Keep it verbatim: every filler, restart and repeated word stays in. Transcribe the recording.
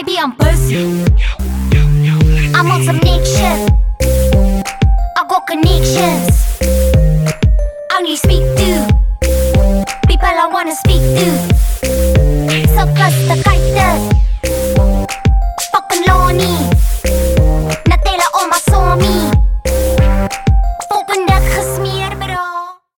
Maybe I'm buzzing, I'm on some next shit. I got connections, only speak to people I wanna speak to. So close to